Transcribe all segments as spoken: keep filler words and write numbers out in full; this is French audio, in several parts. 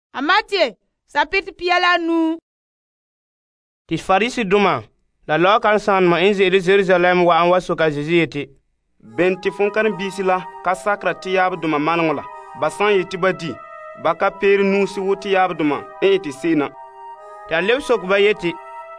A Matthieu, chapitre piala nu. Ti farisi duma, la law kan san ma in zere Jerusalem wa an waso ka Jésus yeti. Ben ti fun kan bisi la ka sakra ti yab duma manngola. Basan yeti badi, baka peri nu si wuti yab duma en eti sina. Ta lew sok ba yeti.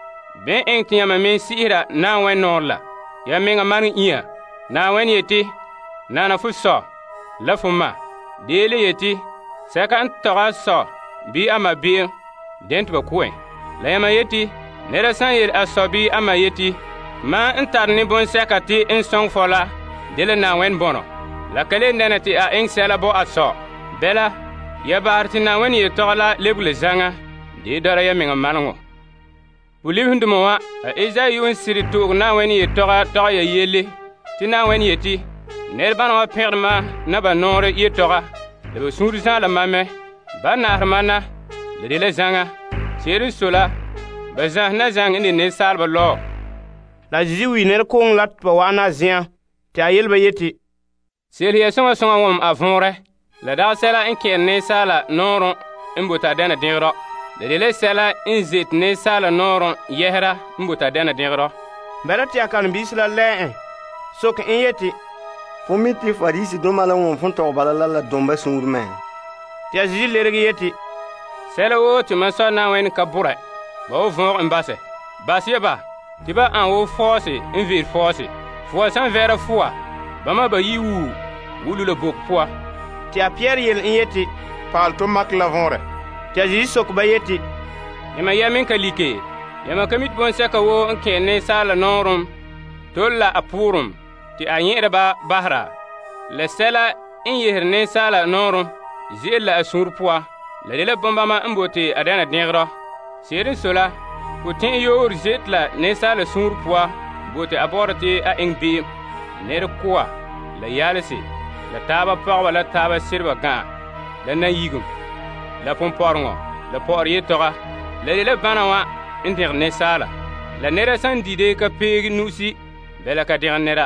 Ben en ti yama men sihira na wen norla. Ya men man iya. Na wen yeti. Na na fu so. La fu ma. Dele yeti. Saka ntoga so. Bi ama bi dent ba kuwe. La yama yeti. Nera san yel asobi ama yeti. Ma ntar ni bon sakati in song fola. Dele na wen bono. La kale nanati a eng sela bo aso. Bela. Ya barti na wen yetola lebule zanga. Di dara ya menga manango. Buli hundumo wa a eza yun siri tuug na wen yetoga toga ya yele. Ti na wen yeti. Nerban wa perma na ba nore yetoga. Le suru zan la mame. Ba na hermana. Le dele zanga. Siri sola. Ba zan na zang indi ne salba lo. La jiwi ner kong lat ba wana zian. Ti a yel ba yeti. Siri ya songa songa wom avonre. La da sela in ken ne sala noron imbuta dana dingro. Le dele sela in zit ne sala noron yehra imbuta dana dingro. Bela ti akan bisla le. Sok in yeti. Fomiti farisi duma la won fun to bala la domba sungurme. Ti a Jésus lergi yeti. Sela wo ti maso na wen kabure. Ba wo von mbase. Basie ba. Ti ba an wo force in vir force. Fo san vera fua. Ba ma ba yiwu. Wulu le bok poa. Ti a Pierre yel in yeti. Pal to mak la vonre. Ti a Jésus sok ba yeti. Yama yamin kalike. Yama kamit bon saka wo nke ne sala norum. Tolla apurum. Ti a yẽra ba bahra. La sela in yehir ne sala norum. Zela asur poa. La dele bombama mbote adana dingro. Serin sola. Putin yor zetla ne sala sur poa. Bote aborte a ingbi. Ner kwa. La yalese. La taba pagwa la taba sirba gan. La na yigum. La pomporngo. La por yetoga. La dele banawa inter ne sala. La nera san dide ka pegi nusi. Bela ka dir nera.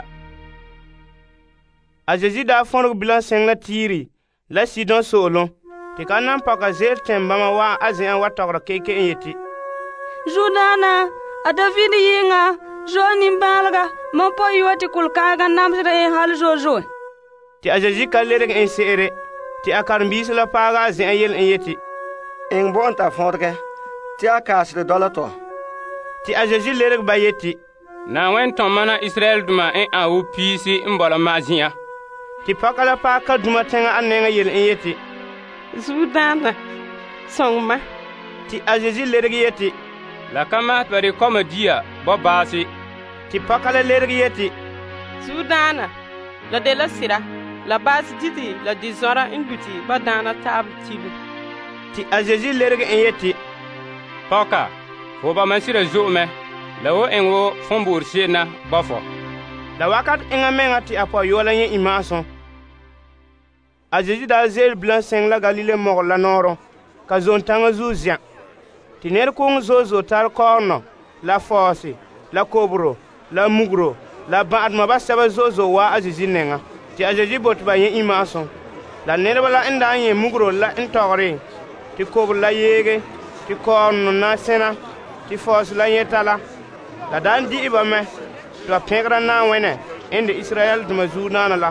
A Jésus da fonrg bilan seng la tiri. La sidon solon. Ti ka nan paka zer tembama wa azen wa togra keke en yeti. Judana, a David yinga, Joni balga, mon po yoti kulkaga namsre en hal jojo. Ti a Jésus ka lerg en sere. Ti a karbis la paga azen yel en yeti. En bon ta fondre. Ti a kasre dolato. Ti a Jésus lerg ba yeti. Na wen ton mana Israel duma en a wo pisi mbola mazia. Ti paka la paka duma tenga anenga yel en yeti. Zudana, songma. Ti a Jésus lerg yeti. La kamat bari koma dia bo basi. Ti paka la lerg yeti. Zudana, la de la sira, la basi diti, la dizora induti, badana tab tilu. Ti a Jésus lerg en yeti. Poka, fo ba masira zume. La wo en wo fombur sena bafo. La wakat enga menga ti apo yola yen imason. A Jésus da zel blanc seng la Galile mor la noro. Ka zon tanga zuzian. Ti ner kong zozo tar korno. La force, la kobro, la mugro, la baad ma ba saba zozo wa a Jésus nenga. Ti a Jésus bot ba yen imason. La ner bala enda yen mugro la intogre. Ti kobro la yege. Ti korno na sena. Ti force la yetala. La dan di iba me. Twa pegra na wene. Ende Israel duma zuna na la.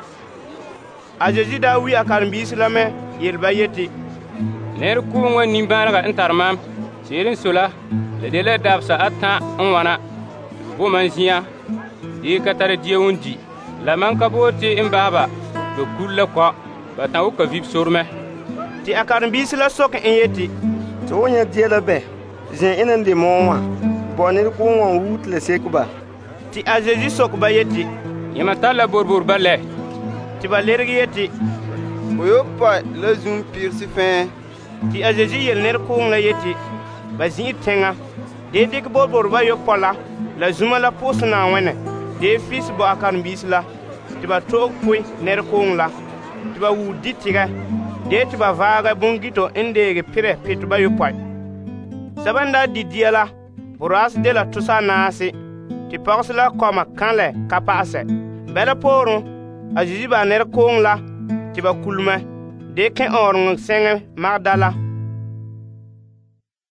A Jésus da wi akar mbisi la me. Yel ba yeti. Ner kuwa nimbanaga intarmam. Sirin sola. Le dele dabsa ata nwana. Boman ziya. Di katare diya wundi. La man kabote imbaba. Do kulla kwa. Batan uka vip sorme. Ti akar mbisi la sok en yeti. To wonya diya la be. Zin inan de monwa. Bonir ko won wut le sekuba. Ti a Jésus sok ba yeti. Yama tala borbor balle. Ti ba lergi yeti. Oyo pa la zum pir si fin. Ti a Jésus yel ner kong la yeti. Ba zin tenga. De dik borbor ba yo pola. La zuma la pos na wene. De fils bo akan bis la. Ti ba tok pui ner kong la. Ti ba wu ditiga. De ti ba vaga bungito indege pire pitu ba yo poi. Sabanda di diala. Boras de la tusa nasi. Ti pagsi la koma kanle kapase. Bela poron. A Jésus ba ner kong la. Ti ba kulme. De ken orng senge Magdala.